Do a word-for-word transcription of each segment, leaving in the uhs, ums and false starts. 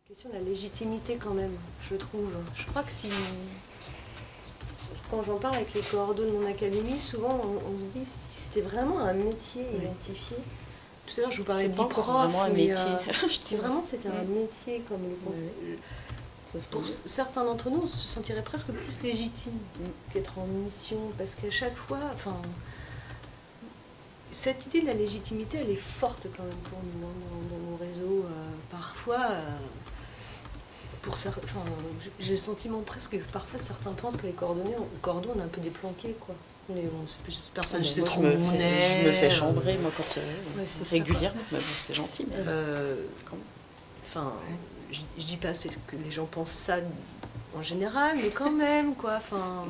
Question de la légitimité quand même, je trouve. Je crois que si... Quand j'en parle avec les coordonnées de mon académie, souvent on, on se dit si c'était vraiment un métier identifié. Tout à l'heure je vous parlais de prof, vraiment un mais métier. Euh, si vraiment c'était un Mm. métier comme le conseil, Oui. pour certains d'entre nous, on se sentirait presque plus légitime Mm. qu'être en mission, parce qu'à chaque fois, enfin, cette idée de la légitimité, elle est forte quand même pour nous, hein, dans, dans nos réseaux. Euh, parfois, euh, pour certains, enfin, j'ai le sentiment presque que parfois certains pensent que les coordonnées, on, coordonnées, on est un peu déplaqués, quoi. Mais bon, c'est plus personne, je sais moi, trop je me, où on fais, est. je me fais chambrer, moi, quand euh, Ouais, c'est régulièrement. Mais bon, c'est gentil. Mais... Euh, enfin, je, je dis pas c'est ce que les gens pensent ça en général, mais quand même, quoi. Enfin.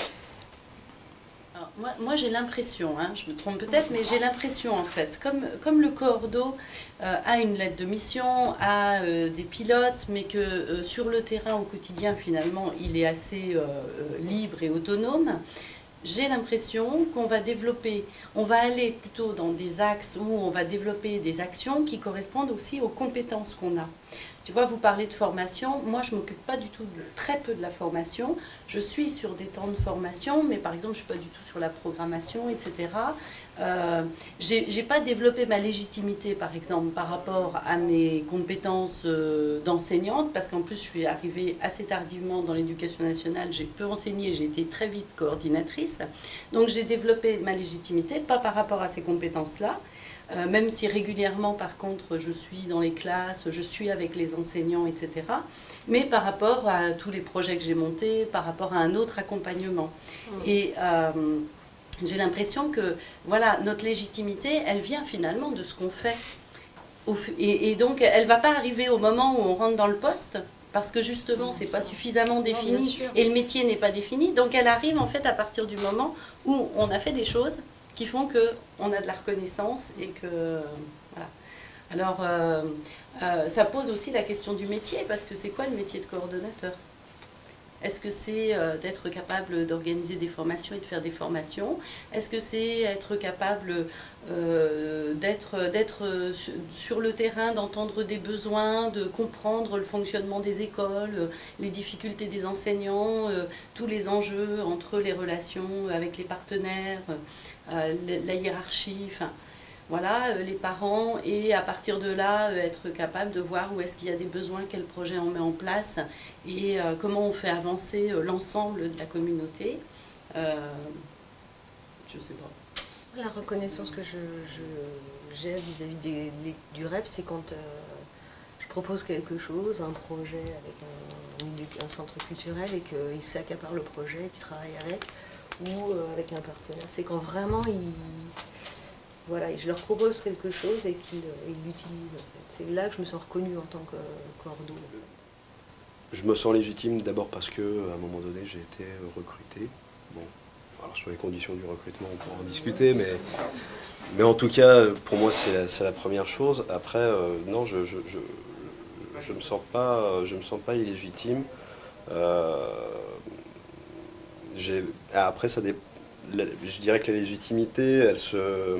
Alors, moi, moi j'ai l'impression, hein, je me trompe peut-être, mais j'ai l'impression en fait, comme, comme le Cordo euh, a une lettre de mission, a euh, des pilotes, mais que euh, sur le terrain au quotidien finalement il est assez euh, libre et autonome, j'ai l'impression qu'on va développer, on va aller plutôt dans des axes où on va développer des actions qui correspondent aussi aux compétences qu'on a. Tu vois, vous parlez de formation, moi je ne m'occupe pas du tout, de, très peu de la formation, je suis sur des temps de formation, mais par exemple je ne suis pas du tout sur la programmation, et cetera. Euh, j'ai, j'ai pas développé ma légitimité par exemple par rapport à mes compétences euh, d'enseignante, parce qu'en plus je suis arrivée assez tardivement dans l'éducation nationale, j'ai peu enseigné, j'ai été très vite coordinatrice, donc j'ai développé ma légitimité, pas par rapport à ces compétences-là, Euh, même si régulièrement, par contre, je suis dans les classes, je suis avec les enseignants, et cetera. Mais par rapport à tous les projets que j'ai montés, par rapport à un autre accompagnement. Mmh. Et euh, j'ai l'impression que, voilà, notre légitimité, elle vient finalement de ce qu'on fait. Et, et donc, elle ne va pas arriver au moment où on rentre dans le poste, parce que justement, ce n'est pas suffisamment défini, non, et le métier n'est pas défini. Donc, elle arrive en fait à partir du moment où on a fait des choses qui font qu'on a de la reconnaissance et que... Voilà. Alors, euh, euh, ça pose aussi la question du métier, parce que c'est quoi le métier de coordonnateur ? Est-ce que c'est euh, d'être capable d'organiser des formations et de faire des formations ? Est-ce que c'est être capable euh, d'être, d'être sur le terrain, d'entendre des besoins, de comprendre le fonctionnement des écoles, les difficultés des enseignants, euh, tous les enjeux entre les relations avec les partenaires, euh, la hiérarchie, enfin... Voilà, les parents, et à partir de là, être capable de voir où est-ce qu'il y a des besoins, quel projet on met en place, et euh, comment on fait avancer l'ensemble de la communauté. Euh, je sais pas. La reconnaissance que je, je, j'ai vis-à-vis des, des, du R E P, c'est quand euh, je propose quelque chose, un projet avec un, un centre culturel, et qu'il s'accapare le projet, qu'il travaille avec, ou euh, avec un partenaire. C'est quand vraiment il... Voilà, et je leur propose quelque chose et qu'ils l'utilisent. En fait. C'est là que je me sens reconnue en tant que cordo. Je me sens légitime d'abord parce qu'à un moment donné, j'ai été recruté. Bon, alors sur les conditions du recrutement, on pourra en discuter, mais, mais en tout cas, pour moi, c'est la, la première chose. Après, euh, non, je je, je, je me sens pas, je me sens pas illégitime. Euh, j'ai, après, ça dépend. Je dirais que la légitimité, elle se,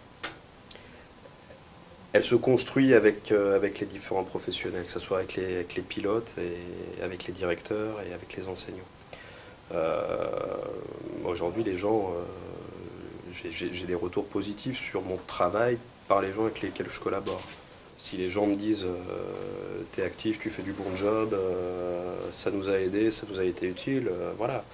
elle se construit avec, euh, avec les différents professionnels, que ce soit avec les, avec les pilotes, et avec les directeurs et avec les enseignants. Euh, aujourd'hui, les gens, euh, j'ai, j'ai des retours positifs sur mon travail par les gens avec lesquels je collabore. Si les gens me disent euh, t'es actif, tu fais du bon job, euh, ça nous a aidé, ça nous a été utile, euh, voilà.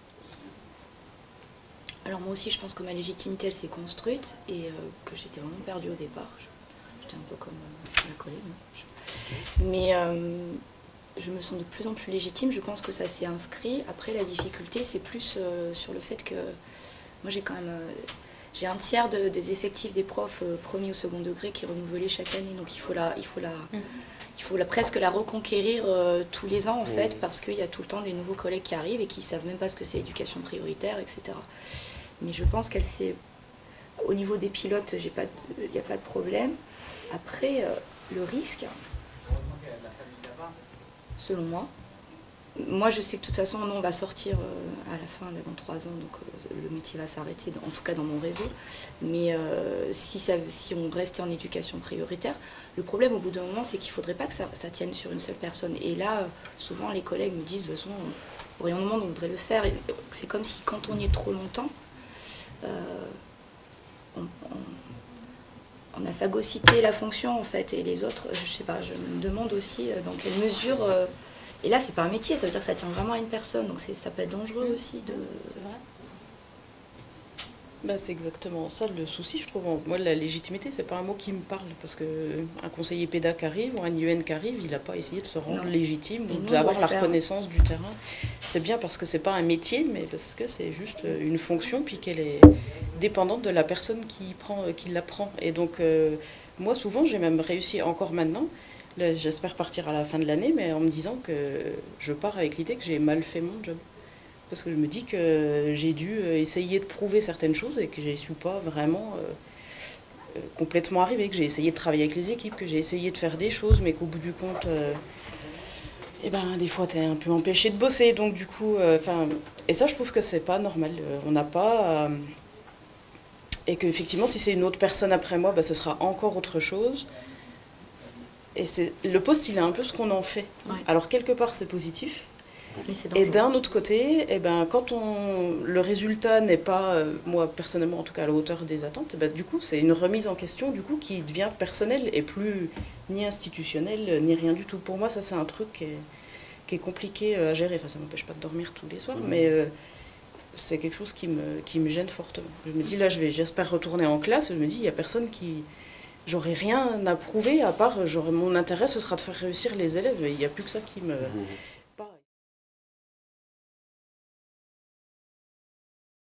Alors moi aussi, je pense que ma légitimité, elle s'est construite et euh, que j'étais vraiment perdue au départ. J'étais un peu comme euh, la collègue. Je... Mais euh, je me sens de plus en plus légitime. Je pense que ça s'est inscrit. Après, la difficulté, c'est plus euh, sur le fait que moi, j'ai quand même... Euh, j'ai un tiers de, des effectifs des profs euh, premier ou second degré qui est renouvelé chaque année. Donc il faut, la, il faut, la, mmh. il faut la, presque la reconquérir euh, tous les ans, en fait, mmh. parce qu'il y a tout le temps des nouveaux collègues qui arrivent et qui ne savent même pas ce que c'est l'éducation prioritaire, et cetera. Mais je pense qu'elle s'est... Au niveau des pilotes, il n'y a pas de problème. Après, euh, le risque, selon moi, moi, je sais que de toute façon, on va sortir euh, à la fin, là, dans trois ans, donc euh, le métier va s'arrêter, en tout cas dans mon réseau. Mais euh, si, ça, si on restait en éducation prioritaire, le problème au bout d'un moment, c'est qu'il ne faudrait pas que ça, ça tienne sur une seule personne. Et là, souvent, les collègues me disent, de toute façon, au rayon de monde, on voudrait le faire. Et c'est comme si quand on y est trop longtemps, euh, on, on, on a phagocyté la fonction, en fait. Et les autres, je ne sais pas, je me demande aussi euh, dans quelle mesure... Euh, Et là, c'est pas un métier, ça veut dire que ça tient vraiment à une personne, donc ça peut être dangereux aussi de... C'est vrai. Ben, c'est exactement ça le souci, je trouve. Moi, la légitimité, c'est pas un mot qui me parle, parce qu'un conseiller pédagogue qui arrive ou un I E N qui arrive, il n'a pas essayé de se rendre Non. légitime ou nous, d'avoir on la doit le reconnaissance du terrain. C'est bien parce que c'est pas un métier, mais parce que c'est juste une fonction, puis qu'elle est dépendante de la personne qui, prend, qui la prend. Et donc, euh, moi, souvent, j'ai même réussi encore maintenant. Là, j'espère partir à la fin de l'année, mais en me disant que je pars avec l'idée que j'ai mal fait mon job. Parce que je me dis que j'ai dû essayer de prouver certaines choses et que je n'y suis pas vraiment euh, complètement arrivée, que j'ai essayé de travailler avec les équipes, que j'ai essayé de faire des choses, mais qu'au bout du compte, euh, eh ben, des fois, tu es un peu empêché de bosser. Donc, du coup, euh, et ça, je trouve que c'est pas normal. On n'a pas... Euh, et qu'effectivement, si c'est une autre personne après moi, bah, ce sera encore autre chose. Et c'est, le poste, il est un peu ce qu'on en fait. Ouais. Alors, quelque part, c'est positif. Mais c'est Et dangereux. d'un autre côté, eh ben, quand on, le résultat n'est pas, euh, moi personnellement en tout cas, à la hauteur des attentes, eh ben, du coup, c'est une remise en question du coup, qui devient personnelle et plus ni institutionnelle, ni rien du tout. Pour moi, ça, c'est un truc qui est, qui est compliqué à gérer. Enfin, ça ne m'empêche pas de dormir tous les soirs, mmh. mais euh, c'est quelque chose qui me, qui me gêne fortement. Je me dis, là, je vais, j'espère retourner en classe. Je me dis, il n'y a personne qui... J'aurais rien à prouver, à part, j'aurais, mon intérêt, ce sera de faire réussir les élèves. Il n'y a plus que ça qui me... Mmh.